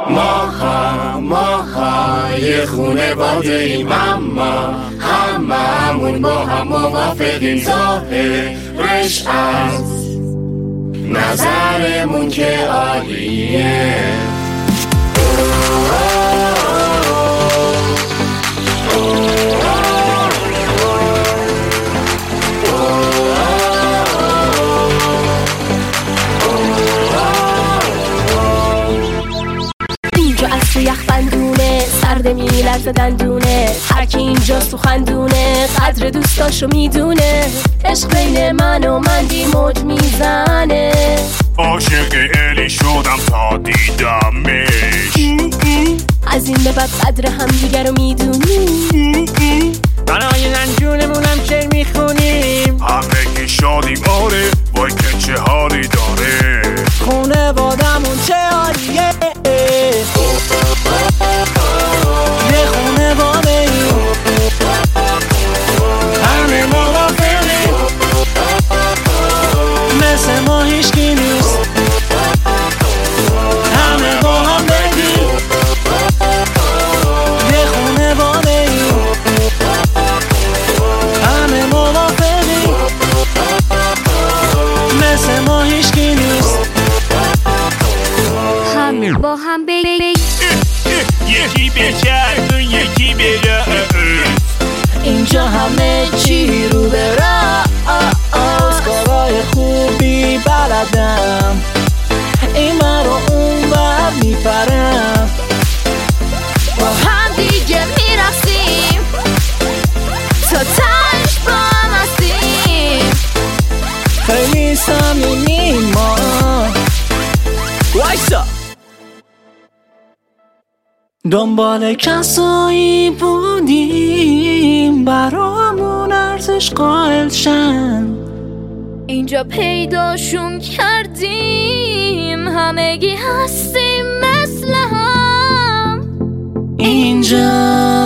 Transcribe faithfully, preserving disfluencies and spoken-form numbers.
ماها ماها یه خونواده ایم، اما هممون با هم موافقیم. ظاهرش از نظرمون که عالیه. اینجا از تو یخ بندونه، سرده میلرزه دندونه، هرکی اینجاست تو خندونه، قدر دوستاشو میدونه. عشق بین من و مندی موج میزنه، عاشق الی شدم تا دیدمش. از این به بعد قدر هم دیگر رو میدونیم، برای رنجونمونم شعر میخونیم. همه شادیم آره، وای که چه حالی داره. خونه بادمون چه حالیه، یه خونه باده همه موافقیم، مثل ما هیچکی نیست، همه با هم بگیم یه خونه باده همه موافقیم، مثل ما هیچکی نیست، همه با هم بگیم یکی به چرخ و یکی به رأس. اینجا همه چی رو به راست، کارای خوبی بلدم، این من رو اون بر میپرم، با هم دیگه میرفتیم تا تنش با هم هستیم. خیلی صمیمیم ما. وایسا دنبال کسایی بودیم برامون ارزش قائل شن، اینجا پیداشون کردیم، همگی هستیم مثل هم. اینجا